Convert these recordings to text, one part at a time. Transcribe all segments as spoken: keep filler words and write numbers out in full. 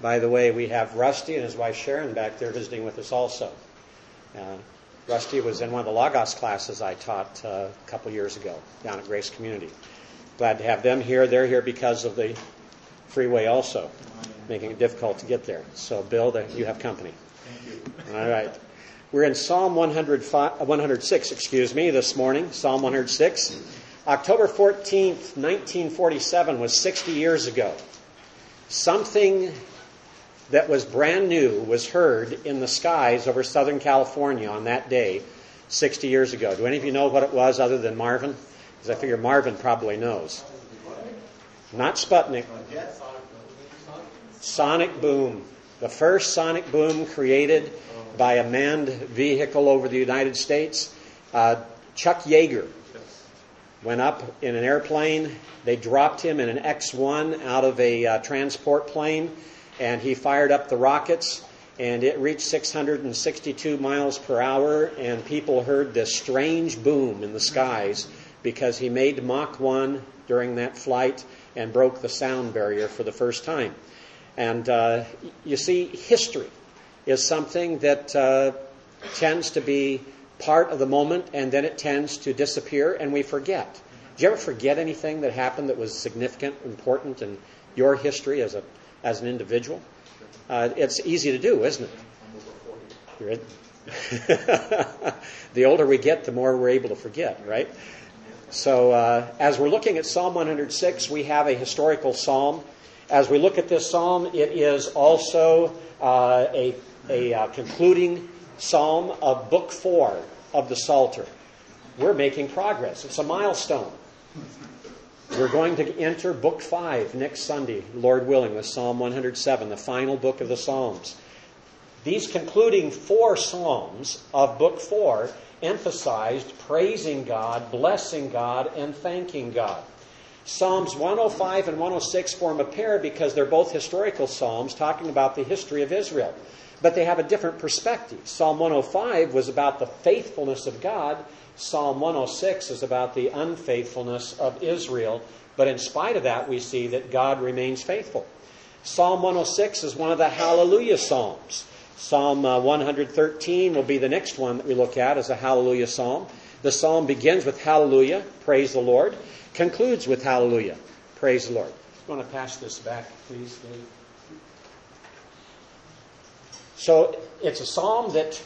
By the way, we have Rusty and his wife Sharon back there visiting with us also. Uh, Rusty was in one of the Logos classes I taught uh, a couple years ago down at Grace Community. Glad to have them here. They're here because of the freeway also, making it difficult to get there. So, Bill, you have company. Thank you. All right. We're in Psalm one hundred five, one hundred six, excuse me, this morning. Psalm one hundred six. October fourteenth, nineteen forty-seven was sixty years ago. Something that was brand new was heard in the skies over Southern California on that day, sixty years ago. Do any of you know what it was other than Marvin? Because I figure Marvin probably knows. Not Sputnik. Sonic boom. The first sonic boom created by a manned vehicle over the United States. Uh, Chuck Yeager went up in an airplane. They dropped him in an X one out of a uh, transport plane. And he fired up the rockets, and it reached six hundred sixty-two miles per hour, and people heard this strange boom in the skies because he made Mach one during that flight and broke the sound barrier for the first time. And uh, you see, history is something that uh, tends to be part of the moment, and then it tends to disappear, and we forget. Did you ever forget anything that happened that was significant, important in your history as a as an individual? Uh, it's easy to do, isn't it? The older we get, the more we're able to forget, right? So uh, as we're looking at Psalm one hundred six, we have a historical psalm. As we look at this psalm, it is also uh, a, a uh, concluding psalm of Book four of the Psalter. We're making progress. It's a milestone. We're going to enter Book five next Sunday, Lord willing, with Psalm one hundred seven, the final book of the Psalms. These concluding four Psalms of Book four emphasized praising God, blessing God, and thanking God. Psalms one oh five and one oh six form a pair because they're both historical psalms talking about the history of Israel. But they have a different perspective. Psalm one oh five was about the faithfulness of God. Psalm one oh six is about the unfaithfulness of Israel. But in spite of that, we see that God remains faithful. Psalm one oh six is one of the Hallelujah Psalms. Psalm uh, one hundred thirteen will be the next one that we look at as a Hallelujah Psalm. The psalm begins with Hallelujah, praise the Lord, concludes with Hallelujah, praise the Lord. You want to pass this back, please, Dave? So it's a psalm that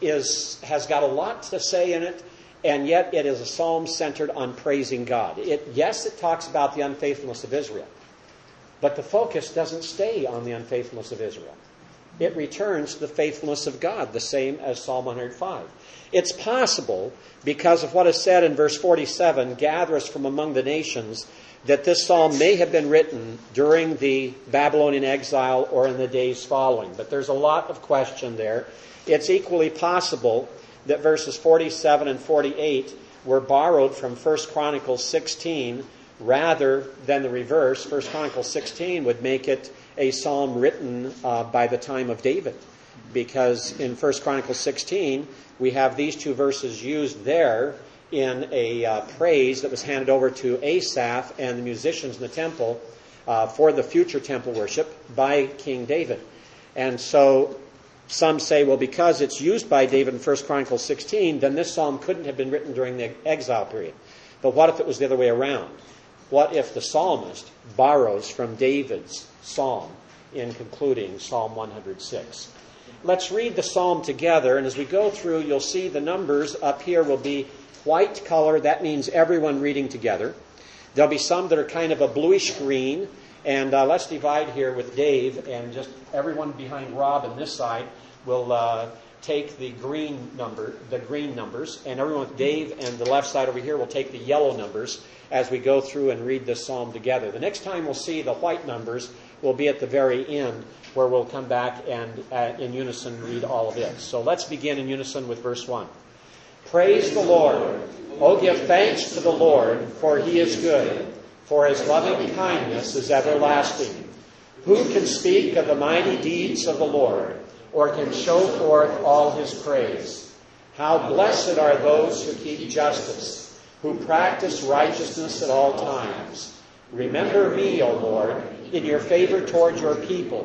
is has got a lot to say in it, and yet it is a psalm centered on praising God. It, yes, it talks about the unfaithfulness of Israel, but the focus doesn't stay on the unfaithfulness of Israel. It returns to the faithfulness of God, the same as Psalm one hundred five. It's possible, because of what is said in verse forty-seven, gather us from among the nations, that this psalm may have been written during the Babylonian exile or in the days following. But there's a lot of question there. It's equally possible that verses forty-seven and forty-eight were borrowed from First Chronicles sixteen rather than the reverse. First Chronicles sixteen would make it a psalm written uh, by the time of David. Because in First Chronicles sixteen, we have these two verses used there in a uh, praise that was handed over to Asaph and the musicians in the temple uh, for the future temple worship by King David. And so some say, well, because it's used by David in First Chronicles sixteen, then this psalm couldn't have been written during the exile period. But what if it was the other way around? What if the psalmist borrows from David's psalm in concluding Psalm one hundred six? Let's read the psalm together, and as we go through, you'll see the numbers up here will be white color. That means everyone reading together. There'll be some that are kind of a bluish green, and uh, let's divide here with Dave, and just everyone behind Rob on this side will uh, take the green number, the green numbers, and everyone with Dave and the left side over here will take the yellow numbers as we go through and read this psalm together. The next time we'll see the white numbers will be at the very end, where we'll come back and uh, in unison read all of it. So let's begin in unison with verse one. Praise the Lord. Oh, give thanks to the Lord, for he is good, for his loving kindness is everlasting. Who can speak of the mighty deeds of the Lord, or can show forth all his praise? How blessed are those who keep justice, who practice righteousness at all times. Remember me, O Lord, in your favor toward your people.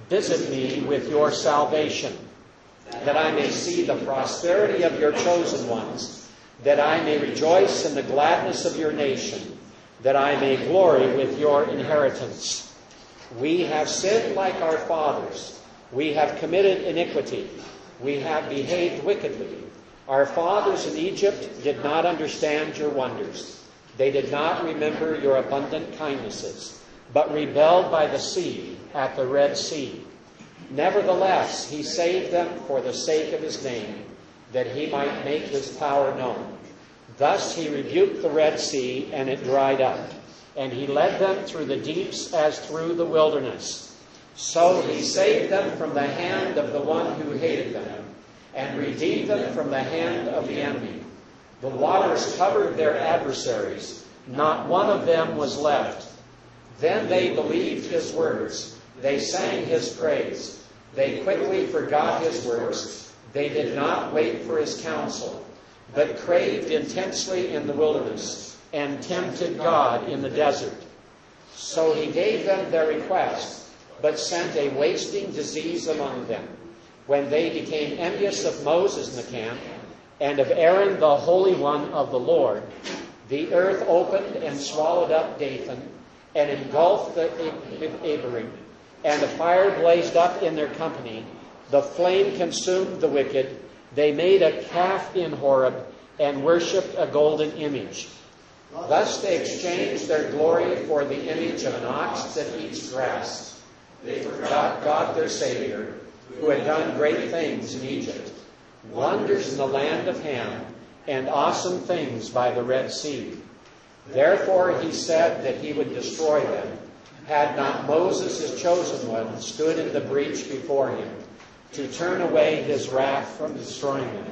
Visit me with your salvation, that I may see the prosperity of your chosen ones, that I may rejoice in the gladness of your nation, that I may glory with your inheritance. We have sinned like our fathers. We have committed iniquity. We have behaved wickedly. Our fathers in Egypt did not understand your wonders. They did not remember your abundant kindnesses, but rebelled by the sea at the Red Sea. Nevertheless, he saved them for the sake of his name, that he might make his power known. Thus he rebuked the Red Sea, and it dried up, and he led them through the deeps as through the wilderness. So he saved them from the hand of the one who hated them, and redeemed them from the hand of the enemy. The waters covered their adversaries. Not one of them was left. Then they believed his words. They sang his praise. They quickly forgot his works. They did not wait for his counsel, but craved intensely in the wilderness, and tempted God in the desert. So he gave them their request, but sent a wasting disease among them. When they became envious of Moses in the camp, and of Aaron the Holy One of the Lord, the earth opened and swallowed up Dathan, and engulfed the Abiram, and the fire blazed up in their company. The flame consumed the wicked. They made a calf in Horeb, and worshipped a golden image. Thus they exchanged their glory for the image of an ox that eats grass. They forgot God their Savior, who had done great things in Egypt, wonders in the land of Ham, and awesome things by the Red Sea. Therefore he said that he would destroy them, had not Moses, his chosen one, stood in the breach before him, to turn away his wrath from destroying them.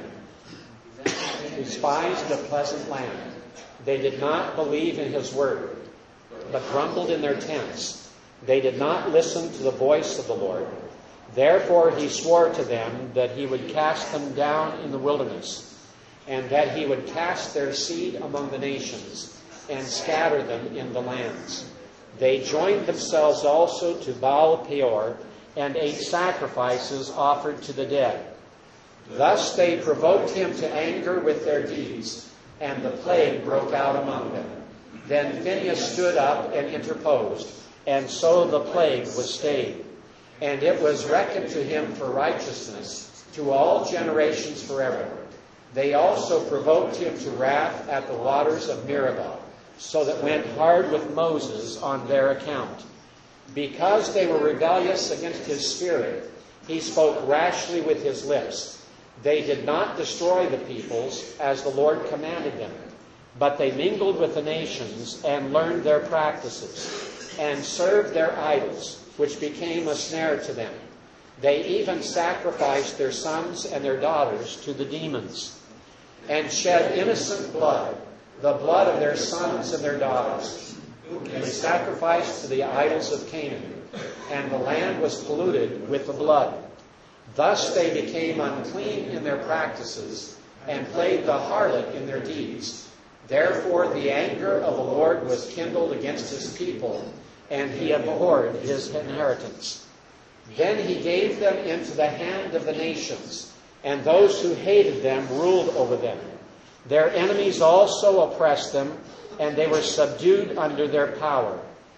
They despised the pleasant land. They did not believe in his word, but grumbled in their tents. They did not listen to the voice of the Lord. Therefore he swore to them that he would cast them down in the wilderness, and that he would cast their seed among the nations, and scatter them in the lands. They joined themselves also to Baal Peor, and ate sacrifices offered to the dead. Thus they provoked him to anger with their deeds, and the plague broke out among them. Then Phinehas stood up and interposed, and so the plague was stayed. And it was reckoned to him for righteousness to all generations forever. They also provoked him to wrath at the waters of Meribah, so that went hard with Moses on their account. Because they were rebellious against his spirit, he spoke rashly with his lips. They did not destroy the peoples as the Lord commanded them, but they mingled with the nations and learned their practices, and served their idols, which became a snare to them. They even sacrificed their sons and their daughters to the demons, and shed innocent blood, the blood of their sons and their daughters, whom they sacrificed to the idols of Canaan, and the land was polluted with the blood. Thus they became unclean in their practices, and played the harlot in their deeds. Therefore the anger of the Lord was kindled against his people, and he abhorred his inheritance. Then he gave them into the hand of the nations, and those who hated them ruled over them. Their enemies also oppressed them, and they were subdued under their power.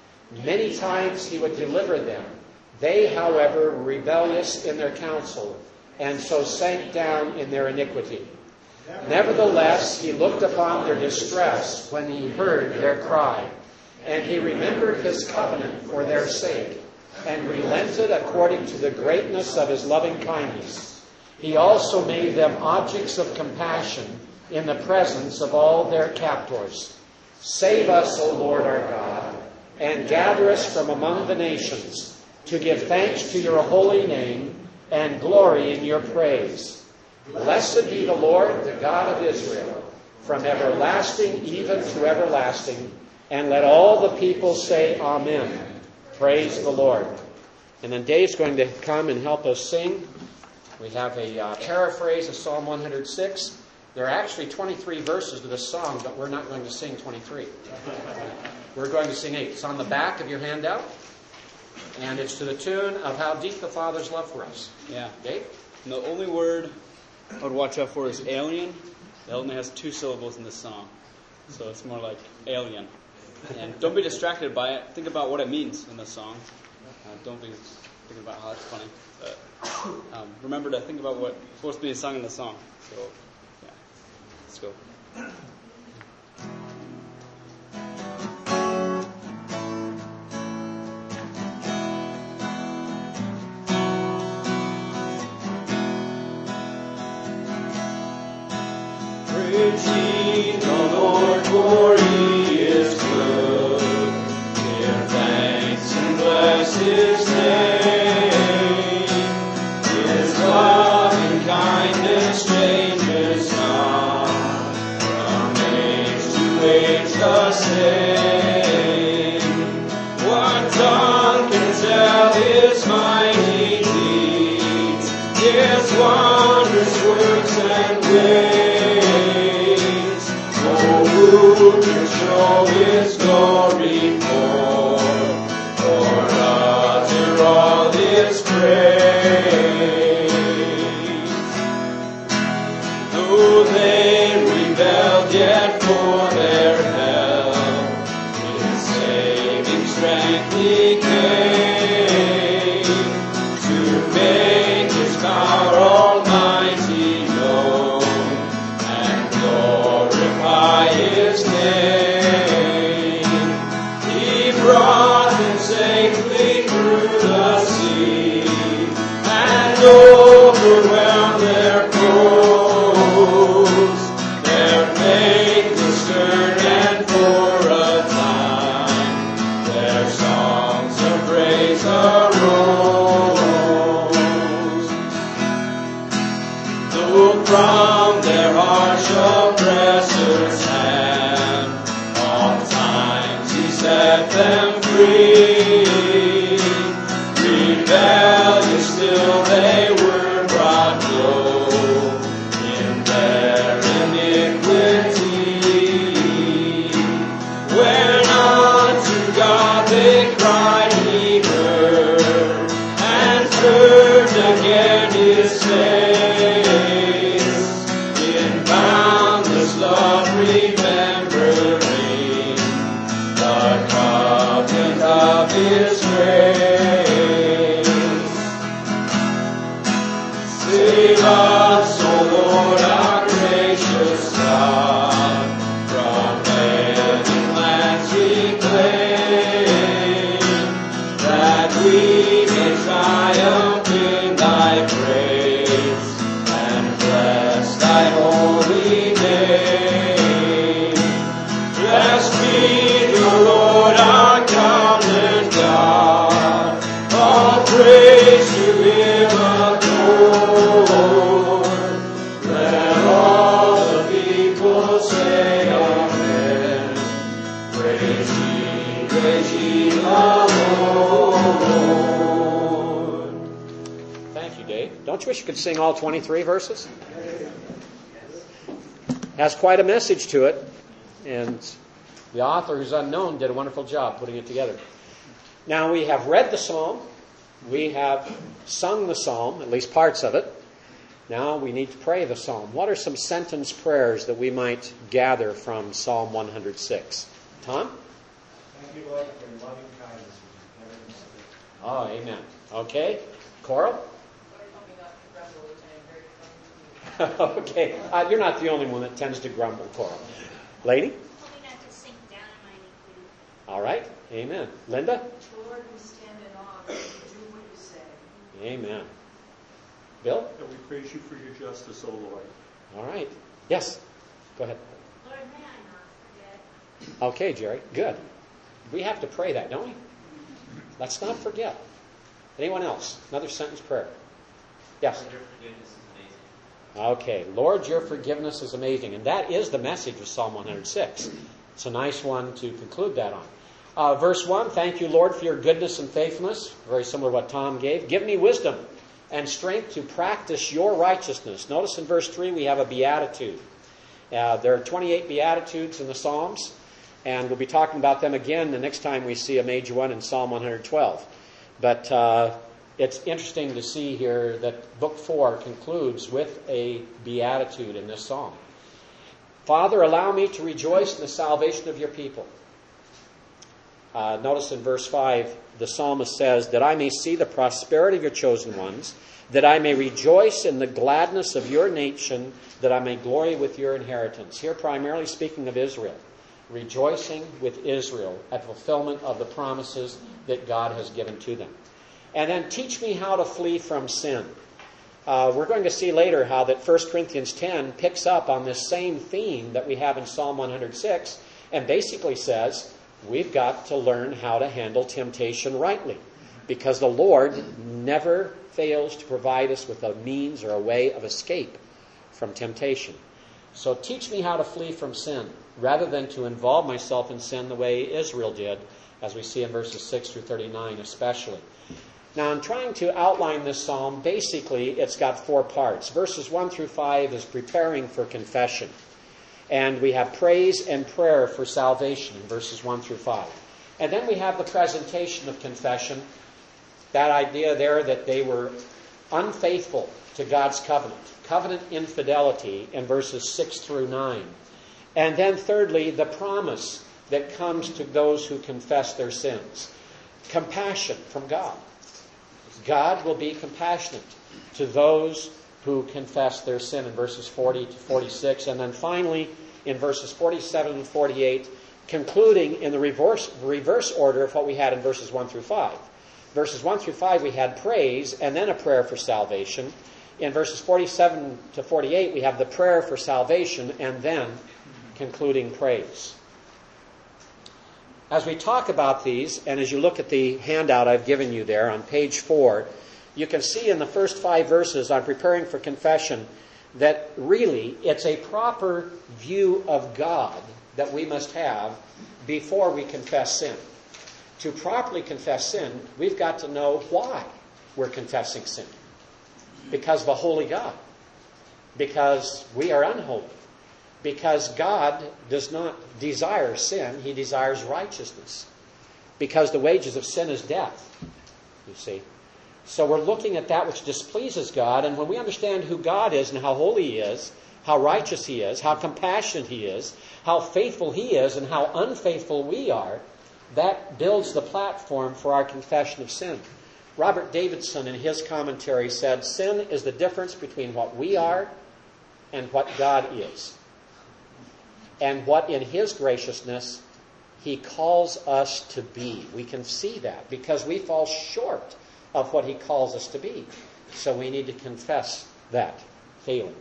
Many times he would deliver them. They, however, were rebellious in their counsel, and so sank down in their iniquity. Nevertheless, he looked upon their distress when he heard their cry, and he remembered his covenant for their sake, and relented according to the greatness of his loving kindness. He also made them objects of compassion in the presence of all their captors. Save us, O Lord our God, and gather us from among the nations, to give thanks to your holy name and glory in your praise. Blessed be the Lord, the God of Israel, from everlasting even to everlasting. And let all the people say Amen. Praise the Lord. And then Dave's going to come and help us sing. We have a uh, paraphrase of Psalm one hundred six. There are actually twenty-three verses to this song, but we're not going to sing twenty-three. We're going to sing eight. It's on the back of your handout. And it's to the tune of How Deep the Father's Love for Us. Yeah. Dave? And the only word I would watch out for is alien. It only has two syllables in this song. So it's more like alien. And don't be distracted by it. Think about what it means in the song. Uh, don't be thinking about how it's funny. But um, remember to think about what's supposed to be sung in the song. So, yeah. Let's go. Praise ye the Lord, for he is good. Give thanks and bless his name. His loving kindness changes not. From age to age the same. What tongue can tell his mighty deeds? His wondrous works and ways. Who can show his glory forth, or utter all his praise? Though they rebelled, yet for their help his saving strength he came, to make his power almighty known, and glorify his name. He brought them safely through the sea, and overwhelmed their foes. Their faith was stern, and for a time their songs of praise arose. Though from their harsh oppressors' hand oft times he set them free, rebellious still they were brought low in their iniquity. When unto God they cried, he heard, and turned again his face. In boundless love remembering the covenant of his grace. Save us, O Lord, our gracious God, from heaven lands we claim, that we may triumph in thy praise, and bless thy holy name. Blessed be the Lord, our covenant God, all praise to him adore. Let all the people say amen. Praise ye, praise ye the Lord. Thank you, Dave. Don't you wish you could sing all twenty-three verses? Has quite a message to it, and the author, who's unknown, did a wonderful job putting it together. Now, we have read the psalm. We have sung the psalm, at least parts of it. Now we need to pray the psalm. What are some sentence prayers that we might gather from Psalm one hundred six? Tom? Thank you, Lord, for your loving kindness. Oh, amen. Okay. Coral? Okay. Uh, you're not the only one that tends to grumble, Coral. Lady? Help me not to sink down in my iniquity. All right. Amen. Linda? Lord, we stand in awe that you do what you say. Amen. Bill? And we praise you for your justice, O Lord. All right. Yes. Go ahead. Lord, may I not forget. Okay, Jerry. Good. We have to pray that, don't we? Let's not forget. Anyone else? Another sentence prayer. Yes. Your forgiveness is amazing. Okay. Lord, your forgiveness is amazing. And that is the message of Psalm one hundred six. It's a nice one to conclude that on. Uh, verse one, thank you, Lord, for your goodness and faithfulness. Very similar to what Tom gave. Give me wisdom and strength to practice your righteousness. Notice in verse three we have a beatitude. Uh, there are twenty-eight beatitudes in the Psalms, and we'll be talking about them again the next time we see a major one in Psalm one hundred twelve. But uh, it's interesting to see here that Book four concludes with a beatitude in this psalm. Father, allow me to rejoice in the salvation of your people. Uh, notice in verse five, the psalmist says, that I may see the prosperity of your chosen ones, that I may rejoice in the gladness of your nation, that I may glory with your inheritance. Here primarily speaking of Israel, rejoicing with Israel at the fulfillment of the promises that God has given to them. And then teach me how to flee from sin. Uh, we're going to see later how that First Corinthians ten picks up on this same theme that we have in Psalm one hundred six and basically says we've got to learn how to handle temptation rightly, because the Lord never fails to provide us with a means or a way of escape from temptation. So teach me how to flee from sin, rather than to involve myself in sin the way Israel did, as we see in verses six through thirty-nine especially. Now, in trying to outline this psalm, basically it's got four parts. Verses one through five is preparing for confession. And we have praise and prayer for salvation in verses one through five. And then we have the presentation of confession, that idea there that they were unfaithful to God's covenant, covenant infidelity in verses six through nine. And then thirdly, the promise that comes to those who confess their sins. Compassion from God. God will be compassionate to those who confess their sin in verses forty to forty-six. And then finally, in verses forty-seven and forty-eight, concluding in the reverse, reverse order of what we had in verses one through five. Verses one through five, we had praise and then a prayer for salvation. In verses forty-seven to forty-eight, we have the prayer for salvation and then concluding praise. As we talk about these, and as you look at the handout I've given you there on page four, you can see in the first five verses on preparing for confession that really it's a proper view of God that we must have before we confess sin. To properly confess sin, we've got to know why we're confessing sin. Because of a holy God. Because we are unholy. Because God does not desire sin, He desires righteousness. Because the wages of sin is death, you see. So we're looking at that which displeases God, and when we understand who God is and how holy He is, how righteous He is, how compassionate He is, how faithful He is, and how unfaithful we are, that builds the platform for our confession of sin. Robert Davidson, in his commentary, said, sin is the difference between what we are and what God is. And what in His graciousness He calls us to be. We can see that because we fall short of what He calls us to be. So we need to confess that failing.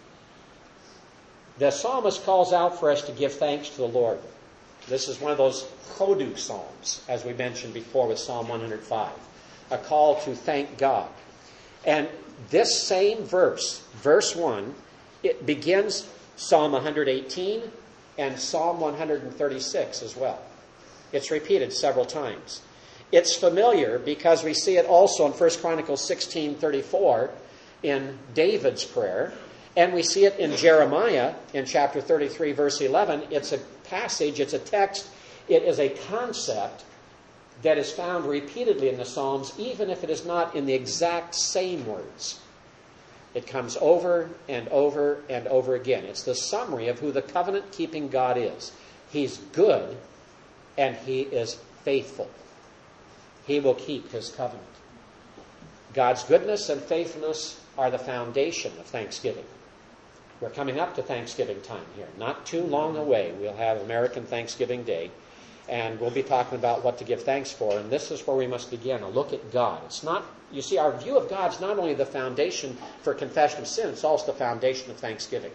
The psalmist calls out for us to give thanks to the Lord. This is one of those Hodu psalms, as we mentioned before with Psalm one hundred five. A call to thank God. And this same verse, verse one, it begins Psalm one hundred eighteen and Psalm one hundred thirty-six as well. It's repeated several times. It's familiar because we see it also in First Chronicles sixteen thirty-four in David's prayer. And we see it in Jeremiah in chapter thirty-three, verse eleven. It's a passage, it's a text, it is a concept that is found repeatedly in the Psalms, even if it is not in the exact same words. It comes over and over and over again. It's the summary of who the covenant-keeping God is. He's good and He is faithful. He will keep His covenant. God's goodness and faithfulness are the foundation of thanksgiving. We're coming up to Thanksgiving time here. Not too long away. We'll have American Thanksgiving Day. And we'll be talking about what to give thanks for. And this is where we must begin, a look at God. It's not, you see, our view of God is not only the foundation for confession of sin, it's also the foundation of thanksgiving.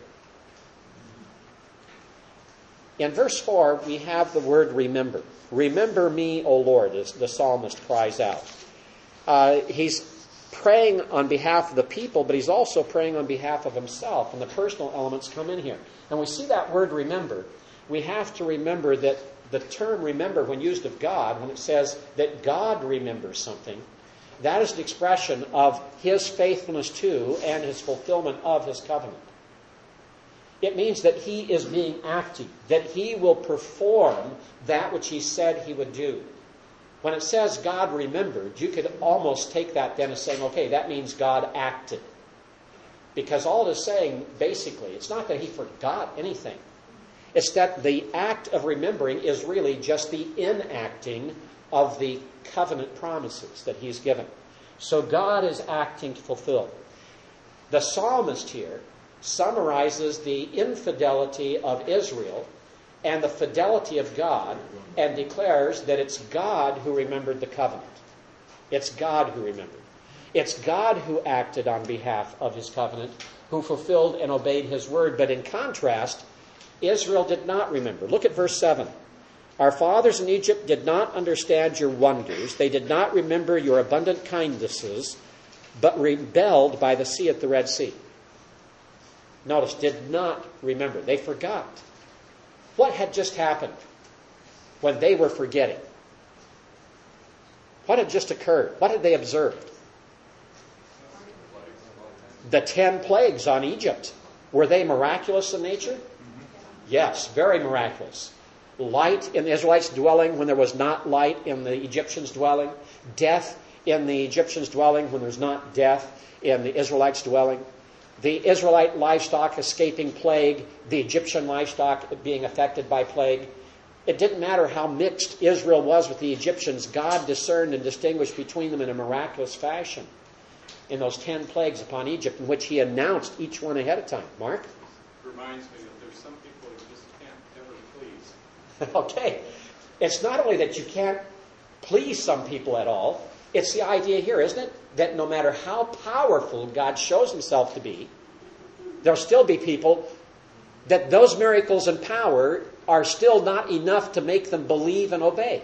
In verse four, we have the word remember. Remember me, O Lord, as the psalmist cries out. Uh, he's praying on behalf of the people, but he's also praying on behalf of himself. And the personal elements come in here. And we see that word remember. We have to remember that the term remember, when used of God, when it says that God remembers something, that is the expression of His faithfulness to and His fulfillment of His covenant. It means that He is being active, that He will perform that which He said He would do. When it says God remembered, you could almost take that then as saying, okay, that means God acted. Because all it is saying, basically, it's not that he forgot anything. It's that the act of remembering is really just the enacting of the covenant promises that he's given. So God is acting to fulfill. The psalmist here summarizes the infidelity of Israel and the fidelity of God, and declares that it's God who remembered the covenant. It's God who remembered. It's God who acted on behalf of his covenant, who fulfilled and obeyed his word. But in contrast, Israel did not remember. Look at verse seven. Our fathers in Egypt did not understand your wonders. They did not remember your abundant kindnesses, but rebelled by the sea at the Red Sea. Notice, did not remember. They forgot. What had just happened when they were forgetting? What had just occurred? What had they observed? The ten plagues on Egypt. Were they miraculous in nature? Yes, very miraculous. Light in the Israelites' dwelling when there was not light in the Egyptians' dwelling. Death in the Egyptians' dwelling when there was not death in the Israelites' dwelling. The Israelite livestock escaping plague, the Egyptian livestock being affected by plague. It didn't matter how mixed Israel was with the Egyptians. God discerned and distinguished between them in a miraculous fashion in those ten plagues upon Egypt, in which he announced each one ahead of time. Mark? Reminds me that there's some people who just can't ever please. Okay. It's not only that you can't please some people at all, it's the idea here, isn't it? That no matter how powerful God shows himself to be, there'll still be people that those miracles and power are still not enough to make them believe and obey.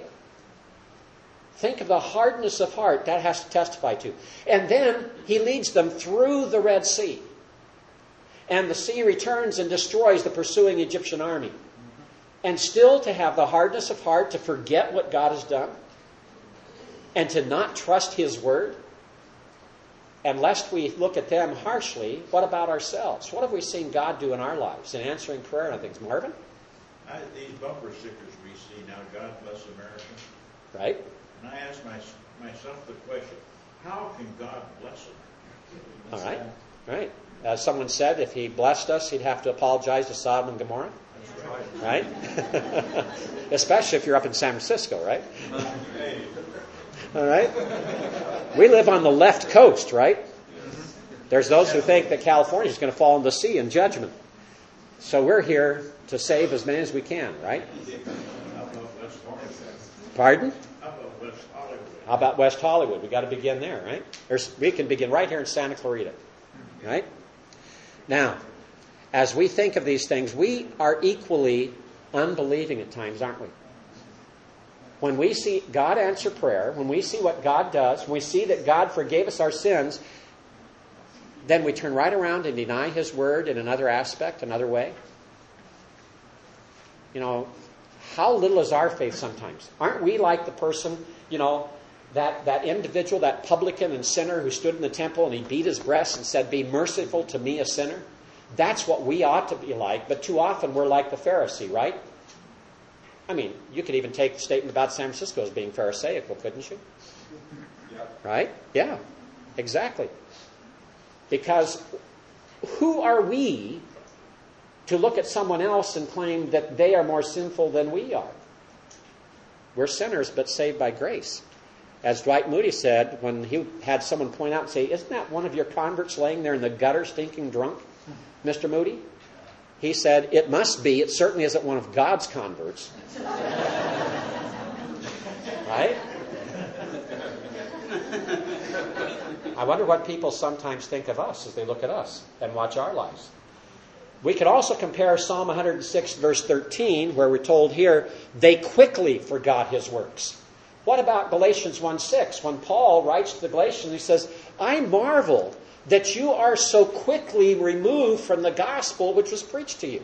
Think of the hardness of heart that has to testify to. And then he leads them through the Red Sea. And the sea returns and destroys the pursuing Egyptian army. And still to have the hardness of heart to forget what God has done and to not trust his word. And lest we look at them harshly, what about ourselves? What have we seen God do in our lives in answering prayer and things? Marvin? I, these bumper stickers we see now, God bless America. Right. And I ask my, myself the question, how can God bless America? All right. Right. As someone said, if he blessed us, he'd have to apologize to Sodom and Gomorrah. That's right. Right? Especially if you're up in San Francisco, right? All right? We live on the left coast, right? There's those who think that California is going to fall in the sea in judgment. So we're here to save as many as we can, right? How about West Hollywood? Pardon? How about West Hollywood? How about West Hollywood? We've got to begin there, right? There's, we can begin right here in Santa Clarita, right? Now, as we think of these things, we are equally unbelieving at times, aren't we? When we see God answer prayer, when we see what God does, when we see that God forgave us our sins, then we turn right around and deny his word in another aspect, another way. You know, how little is our faith sometimes? Aren't we like the person, you know, that, that individual, that publican and sinner who stood in the temple and he beat his breast and said, "Be merciful to me, a sinner"? That's what we ought to be like, but too often we're like the Pharisee, right? I mean, you could even take the statement about San Francisco as being Pharisaical, couldn't you? Yep. Right? Yeah, exactly. Because who are we to look at someone else and claim that they are more sinful than we are? We're sinners, but saved by grace. As Dwight Moody said when he had someone point out and say, "Isn't that one of your converts laying there in the gutter stinking drunk, Mister Moody?" He said, "It must be. It certainly isn't one of God's converts." Right? I wonder what people sometimes think of us as they look at us and watch our lives. We could also compare Psalm one hundred six, verse thirteen, where we're told here, they quickly forgot his works. What about Galatians one six? When Paul writes to the Galatians, he says, "I marvel that you are so quickly removed from the gospel which was preached to you."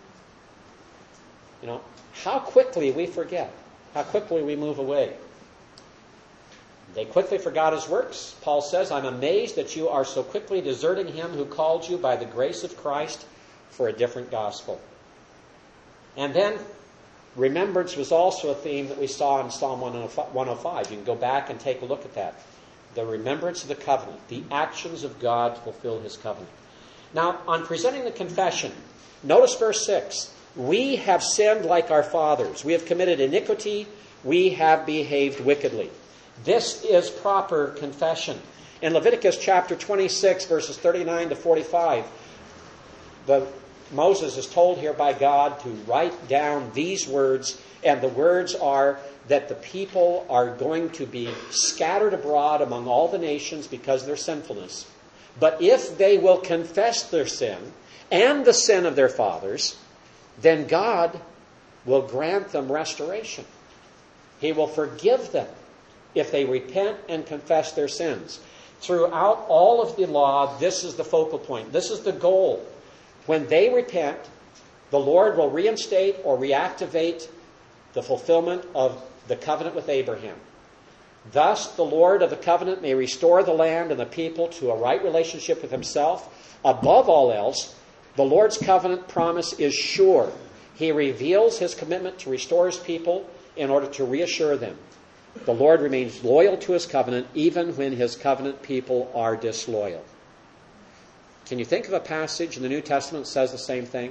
You know, how quickly we forget. How quickly we move away. They quickly forgot his works. Paul says, "I'm amazed that you are so quickly deserting him who called you by the grace of Christ for a different gospel." And then Remembrance was also a theme that we saw in Psalm one oh five. You can go back and take a look at that. The remembrance of the covenant, the actions of God to fulfill his covenant. Now, on presenting the confession, notice verse six. We have sinned like our fathers. We have committed iniquity. We have behaved wickedly. This is proper confession. In Leviticus chapter twenty-six, verses thirty-nine to forty-five, the, Moses is told here by God to write down these words, and the words are that the people are going to be scattered abroad among all the nations because of their sinfulness. But if they will confess their sin and the sin of their fathers, then God will grant them restoration. He will forgive them if they repent and confess their sins. Throughout all of the law, this is the focal point. This is the goal. When they repent, the Lord will reinstate or reactivate the fulfillment of the covenant with Abraham. Thus, the Lord of the covenant may restore the land and the people to a right relationship with himself. Above all else, the Lord's covenant promise is sure. He reveals his commitment to restore his people in order to reassure them. The Lord remains loyal to his covenant even when his covenant people are disloyal. Can you think of a passage in the New Testament that says the same thing?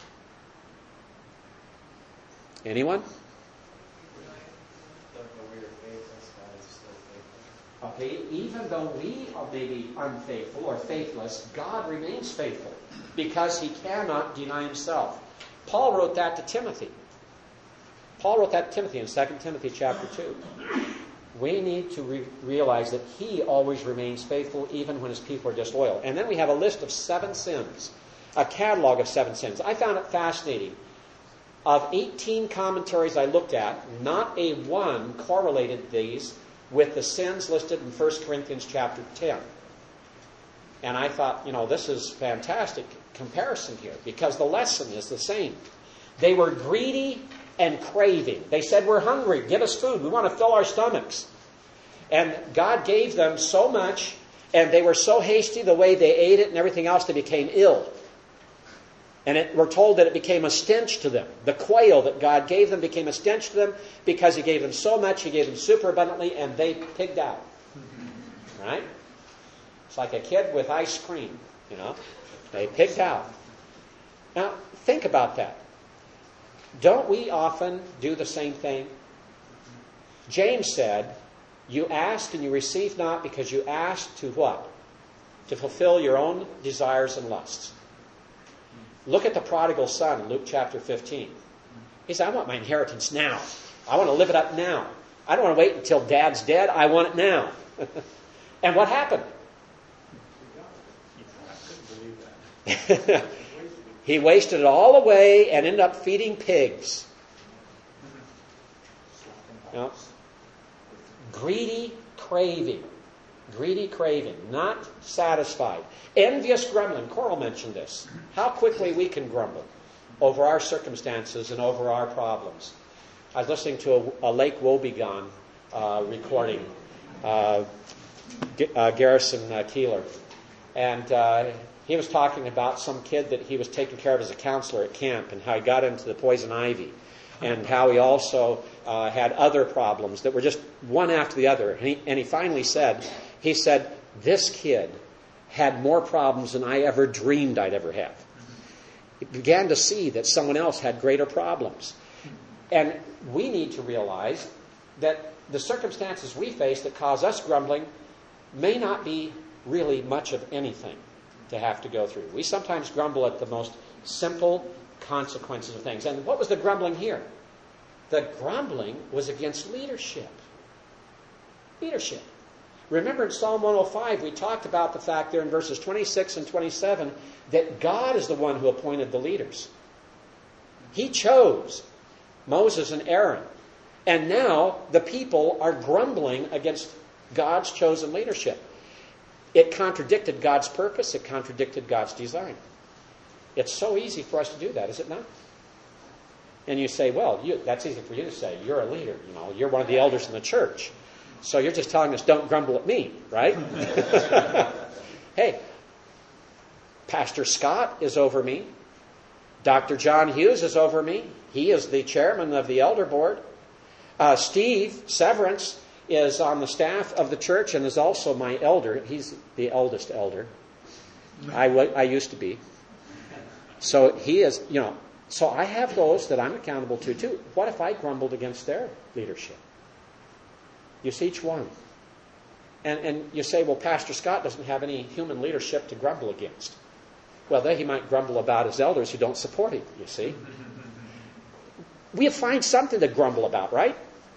Anyone? Okay, even though we are maybe unfaithful or faithless, God remains faithful because he cannot deny himself. Paul wrote that to Timothy. Paul wrote that to Timothy in Second Timothy chapter two. We need to re- realize that he always remains faithful even when his people are disloyal. And then we have a list of seven sins, a catalog of seven sins. I found it fascinating. Of eighteen commentaries I looked at, not a one correlated these with the sins listed in First Corinthians chapter ten. And I thought, you know, this is fantastic comparison here because the lesson is the same. They were greedy and craving. They said, we're hungry, give us food, we want to fill our stomachs. And God gave them so much, and they were so hasty the way they ate it and everything else, they became ill. And it, we're told that it became a stench to them. The quail that God gave them became a stench to them because he gave them so much, he gave them super abundantly, and they pigged out. Right? It's like a kid with ice cream, you know. They pigged out. Now, think about that. Don't we often do the same thing? James said, you asked and you received not because you asked to what? To fulfill your own desires and lusts. Look at the prodigal son in Luke chapter fifteen. He said, I want my inheritance now. I want to live it up now. I don't want to wait until dad's dead. I want it now. And what happened? I couldn't believe that. He wasted it all away and ended up feeding pigs. You know, greedy craving. Greedy craving. Not satisfied. Envious grumbling. Coral mentioned this. How quickly we can grumble over our circumstances and over our problems. I was listening to a, a Lake Wobegon uh, recording. Uh, G- uh, Garrison uh, Keeler. And uh, he was talking about some kid that he was taking care of as a counselor at camp and how he got into the poison ivy and how he also uh, had other problems that were just one after the other. And he, and he finally said, he said, this kid had more problems than I ever dreamed I'd ever have. He began to see that someone else had greater problems. And we need to realize that the circumstances we face that cause us grumbling may not be really much of anything to have to go through. We sometimes grumble at the most simple consequences of things. And what was the grumbling here? The grumbling was against leadership. Leadership. Remember in Psalm one oh five, we talked about the fact there in verses twenty-six and twenty-seven that God is the one who appointed the leaders. He chose Moses and Aaron. And now the people are grumbling against God's chosen leadership. It contradicted God's purpose. It contradicted God's design. It's so easy for us to do that, is it not? And you say, well, you, that's easy for you to say. You're a leader. You know, you're one of the elders in the church. So you're just telling us, don't grumble at me, right? Hey, Pastor Scott is over me. Doctor John Hughes is over me. He is the chairman of the elder board. Uh, Steve Severance is on the staff of the church and is also my elder. He's the eldest elder. I, w- I used to be. So he is, you know, so I have those that I'm accountable to too. What if I grumbled against their leadership? You see each one. And, and you say, well, Pastor Scott doesn't have any human leadership to grumble against. Well, then he might grumble about his elders who don't support him, you see. We find something to grumble about, right?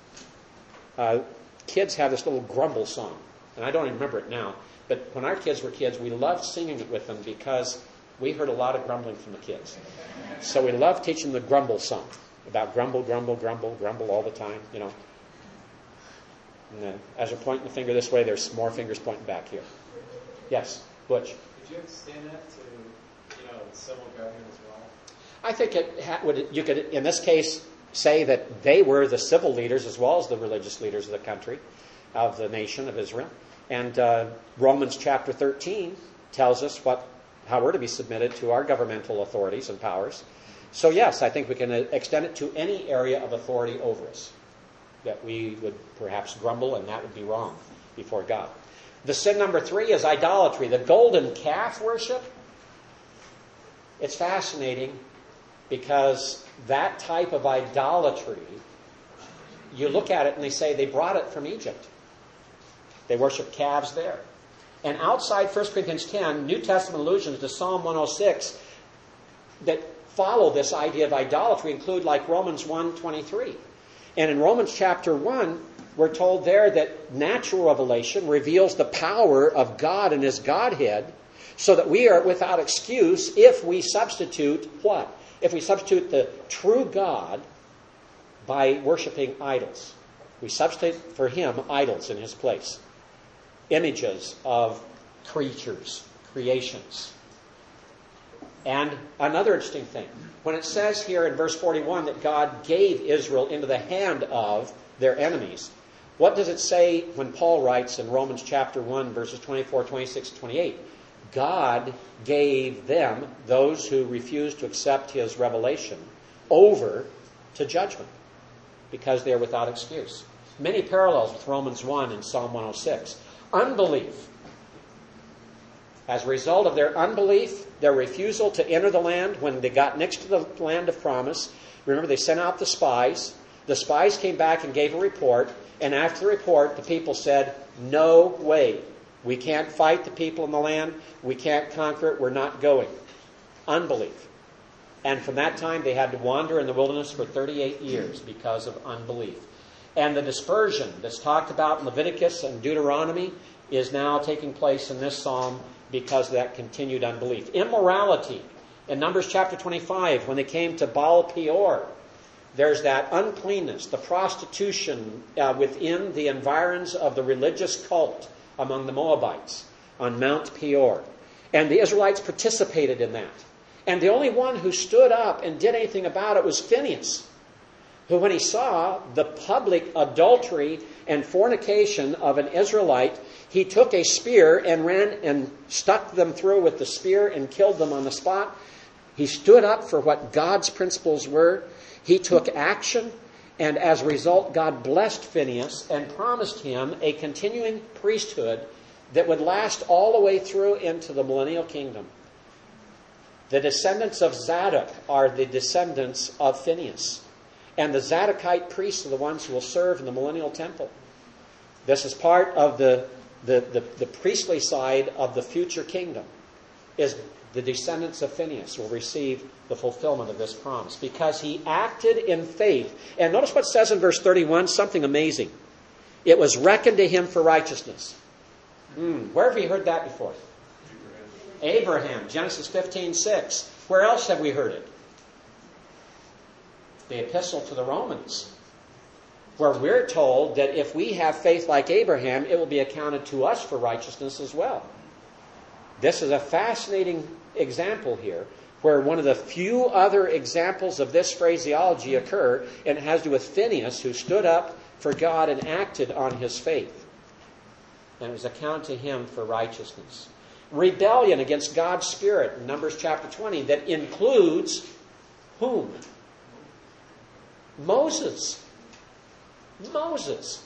Uh, kids have this little grumble song, and I don't even remember it now. But when our kids were kids, we loved singing it with them because we heard a lot of grumbling from the kids. So we loved teaching the grumble song about grumble, grumble, grumble, grumble all the time, you know. And then as you're pointing the finger this way, there's more fingers pointing back here. Yes, Butch. Did you extend that to, you know, civil government as well? I think it ha- would. You could, in this case, say that they were the civil leaders as well as the religious leaders of the country, of the nation of Israel. And uh, Romans chapter thirteen tells us what how we're to be submitted to our governmental authorities and powers. So yes, I think we can extend it to any area of authority over us that we would perhaps grumble, and that would be wrong before God. The sin number three is idolatry, the golden calf worship. It's fascinating because that type of idolatry, you look at it and they say they brought it from Egypt. They worship calves there. And outside First Corinthians ten, New Testament allusions to Psalm one oh six that follow this idea of idolatry include like Romans one twenty-three. And in Romans chapter one, we're told there that natural revelation reveals the power of God and His Godhead so that we are without excuse if we substitute what? If we substitute the true God by worshiping idols. We substitute for Him idols in His place. Images of creatures, creations. And another interesting thing, when it says here in verse forty-one that God gave Israel into the hand of their enemies, what does it say when Paul writes in Romans chapter one, verses twenty-four, twenty-six, twenty-eight? God gave them, those who refused to accept His revelation, over to judgment because they are without excuse. Many parallels with Romans one and Psalm one oh six. Unbelief. As a result of their unbelief, their refusal to enter the land when they got next to the land of promise, remember they sent out the spies. The spies came back and gave a report, and after the report, the people said, no way. We can't fight the people in the land. We can't conquer it. We're not going. Unbelief. And from that time, they had to wander in the wilderness for thirty-eight years because of unbelief. And the dispersion that's talked about in Leviticus and Deuteronomy is now taking place in this psalm because of that continued unbelief. Immorality. In Numbers chapter twenty-five, when they came to Baal Peor, there's that uncleanness, the prostitution uh, within the environs of the religious cult among the Moabites on Mount Peor. And the Israelites participated in that. And the only one who stood up and did anything about it was Phinehas, who when he saw the public adultery and fornication of an Israelite, he took a spear and ran and stuck them through with the spear and killed them on the spot. He stood up for what God's principles were. He took action, and as a result, God blessed Phinehas and promised him a continuing priesthood that would last all the way through into the millennial kingdom. The descendants of Zadok are the descendants of Phinehas. And the Zadokite priests are the ones who will serve in the millennial temple. This is part of the, the, the, the priestly side of the future kingdom, is the descendants of Phinehas will receive the fulfillment of this promise because he acted in faith. And notice what it says in verse thirty-one, something amazing. It was reckoned to him for righteousness. Mm, where have we heard that before? Abraham. Abraham, Genesis fifteen six. Where else have we heard it? The epistle to the Romans, where we're told that if we have faith like Abraham, it will be accounted to us for righteousness as well. This is a fascinating example here, where one of the few other examples of this phraseology occur, and it has to do with Phinehas, who stood up for God and acted on his faith. And it was accounted to him for righteousness. Rebellion against God's Spirit in Numbers chapter twenty that includes Whom? Moses. Moses.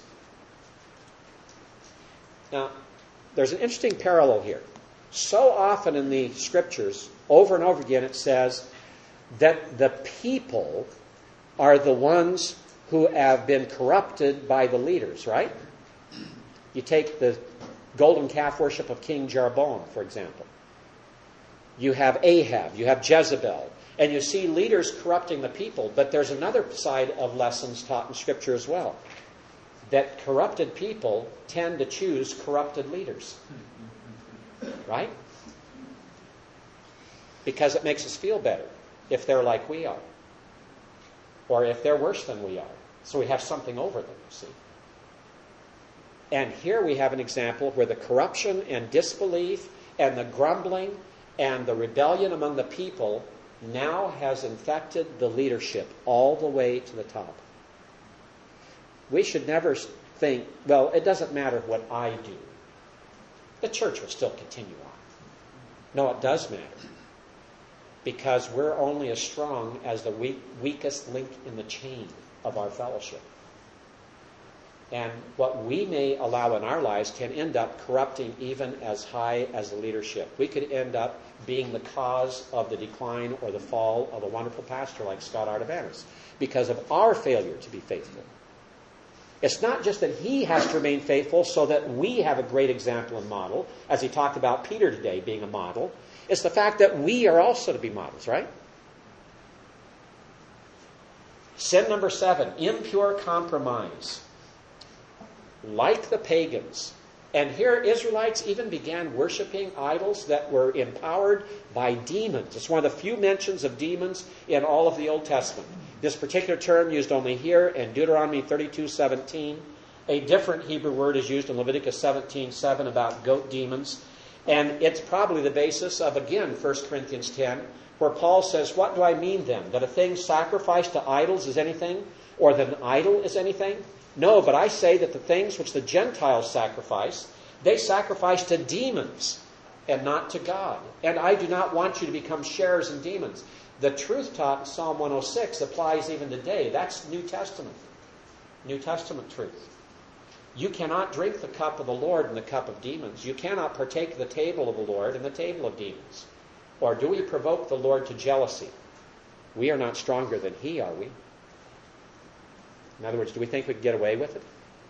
Now, there's an interesting parallel here. So often in the Scriptures, over and over again, it says that the people are the ones who have been corrupted by the leaders, right? You take the golden calf worship of King Jeroboam, for example. You have Ahab, you have Jezebel, and you see leaders corrupting the people. But there's another side of lessons taught in Scripture as well, that corrupted people tend to choose corrupted leaders. Right? Because it makes us feel better if they're like we are. Or if they're worse than we are. So we have something over them, you see. And here we have an example where the corruption and disbelief and the grumbling and the rebellion among the people now has infected the leadership all the way to the top. We should never think, well, it doesn't matter what I do. The church will still continue on. No, it does matter. Because we're only as strong as the weak, weakest link in the chain of our fellowship. And what we may allow in our lives can end up corrupting even as high as the leadership. We could end up being the cause of the decline or the fall of a wonderful pastor like Scott Artabanus because of our failure to be faithful. It's not just that he has to remain faithful so that we have a great example and model, as he talked about Peter today being a model. It's the fact that we are also to be models, right? Sin number seven, impure compromise. Like the pagans. And here Israelites even began worshiping idols that were empowered by demons. It's one of the few mentions of demons in all of the Old Testament. This particular term used only here in Deuteronomy thirty-two seventeen. A different Hebrew word is used in Leviticus seventeen seven about goat demons. And it's probably the basis of, again, First Corinthians ten, where Paul says, what do I mean then? That a thing sacrificed to idols is anything? Or that an idol is anything? No, but I say that the things which the Gentiles sacrifice, they sacrifice to demons and not to God. And I do not want you to become sharers in demons. The truth taught in Psalm one oh six applies even today. That's New Testament. New Testament truth. You cannot drink the cup of the Lord and the cup of demons. You cannot partake of the table of the Lord and the table of demons. Or do we provoke the Lord to jealousy? We are not stronger than He, are we? In other words, do we think we can get away with it?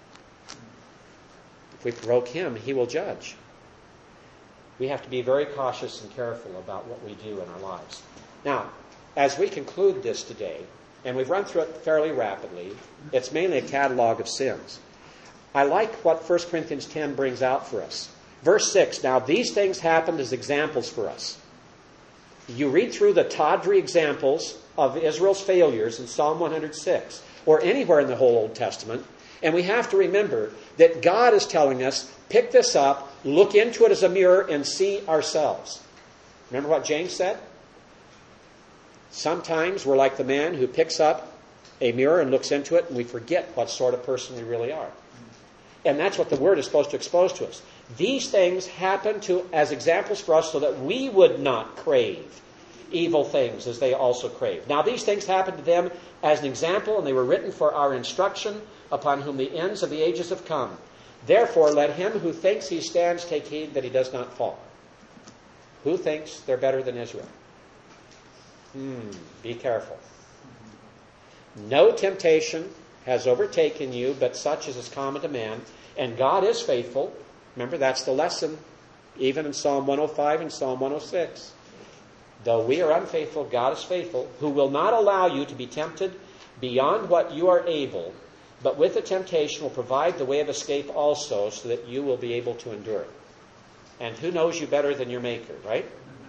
If we provoke Him, He will judge. We have to be very cautious and careful about what we do in our lives. Now, as we conclude this today, and we've run through it fairly rapidly, it's mainly a catalog of sins. I like what First Corinthians ten brings out for us. Verse six, now these things happened as examples for us. You read through the tawdry examples of Israel's failures in Psalm one oh six, or anywhere in the whole Old Testament, and we have to remember that God is telling us, pick this up, look into it as a mirror, and see ourselves. Remember what James said? Sometimes we're like the man who picks up a mirror and looks into it, and we forget what sort of person we really are. And that's what the Word is supposed to expose to us. These things happen to as examples for us so that we would not crave evil things as they also crave. Now these things happened to them as an example, and they were written for our instruction, upon whom the ends of the ages have come. Therefore let him who thinks he stands take heed that he does not fall. Who thinks they're better than Israel? Hmm, be careful. No temptation has overtaken you, but such as is common to man. And God is faithful. Remember, that's the lesson, even in Psalm one oh five and Psalm one oh six. Though we are unfaithful, God is faithful, who will not allow you to be tempted beyond what you are able, but with the temptation will provide the way of escape also, so that you will be able to endure it. And who knows you better than your Maker, right?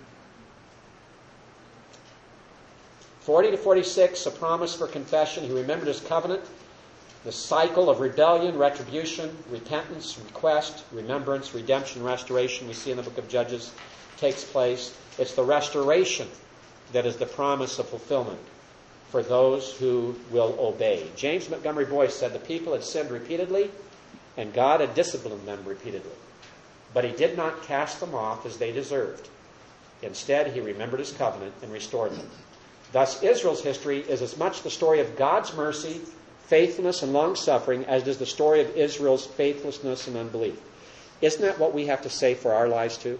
forty to forty-six, a promise for confession. He remembered His covenant. The cycle of rebellion, retribution, repentance, request, remembrance, redemption, restoration we see in the book of Judges takes place. It's the restoration that is the promise of fulfillment for those who will obey. James Montgomery Boyce said the people had sinned repeatedly and God had disciplined them repeatedly. But He did not cast them off as they deserved. Instead, He remembered His covenant and restored them. Thus, Israel's history is as much the story of God's mercy, faithfulness, and long-suffering as it is the story of Israel's faithlessness and unbelief. Isn't that what we have to say for our lives too?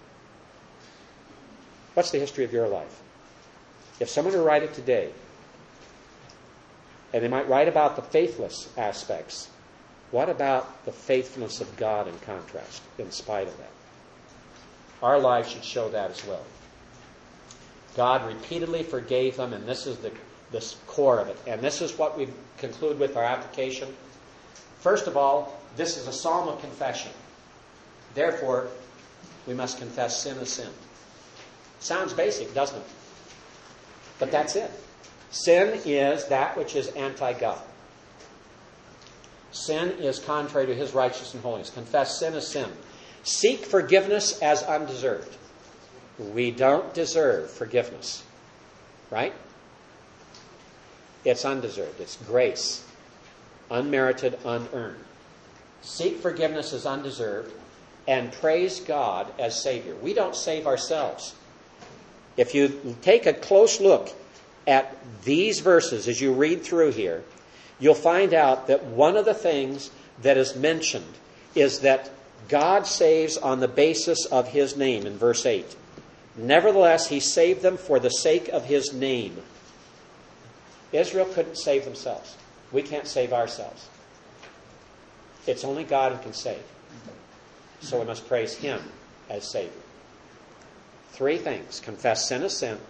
What's the history of your life? If someone were to write it today, and they might write about the faithless aspects, what about the faithfulness of God in contrast, in spite of that? Our lives should show that as well. God repeatedly forgave them, and this is the this core of it. And this is what we conclude with our application. First of all, this is a psalm of confession. Therefore, we must confess sin as sin. Sounds basic, doesn't it? But that's it. Sin is that which is anti-God. Sin is contrary to His righteousness and holiness. Confess sin as sin. Seek forgiveness as undeserved. We don't deserve forgiveness. Right? It's undeserved. It's grace. Unmerited, unearned. Seek forgiveness as undeserved and praise God as Savior. We don't save ourselves. If you take a close look at these verses as you read through here, you'll find out that one of the things that is mentioned is that God saves on the basis of His name in verse eight. Nevertheless, He saved them for the sake of His name. Israel couldn't save themselves. We can't save ourselves. It's only God who can save. So we must praise Him as Savior. Three things. Confess sin as sin.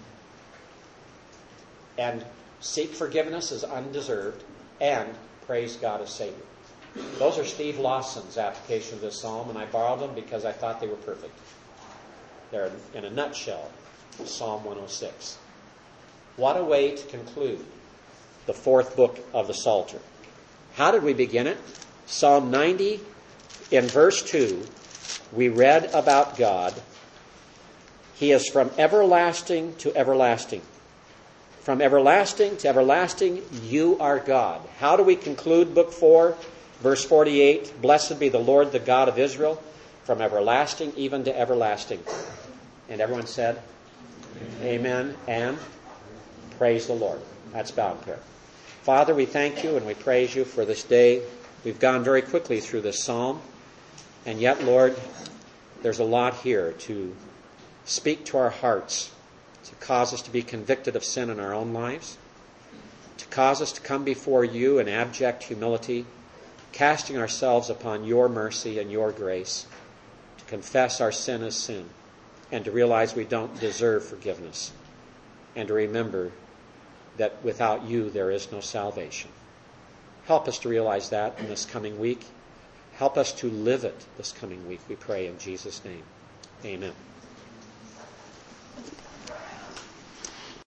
And seek forgiveness as undeserved. And praise God as Savior. Those are Steve Lawson's application of this psalm, and I borrowed them because I thought they were perfect. They're, in a nutshell, Psalm one oh six. What a way to conclude the fourth book of the Psalter. How did we begin it? Psalm ninety, in verse two, we read about God. He is from everlasting to everlasting. From everlasting to everlasting, you are God. How do we conclude book four? Verse forty-eight, blessed be the Lord, the God of Israel, from everlasting even to everlasting. And everyone said, Amen, and praise the Lord. That's bow in prayer. Father, we thank You and we praise You for this day. We've gone very quickly through this psalm, and yet, Lord, there's a lot here to speak to our hearts, to cause us to be convicted of sin in our own lives, to cause us to come before You in abject humility, casting ourselves upon Your mercy and Your grace, to confess our sin as sin, and to realize we don't deserve forgiveness, and to remember that without You there is no salvation. Help us to realize that in this coming week. Help us to live it this coming week, we pray in Jesus' name. Amen.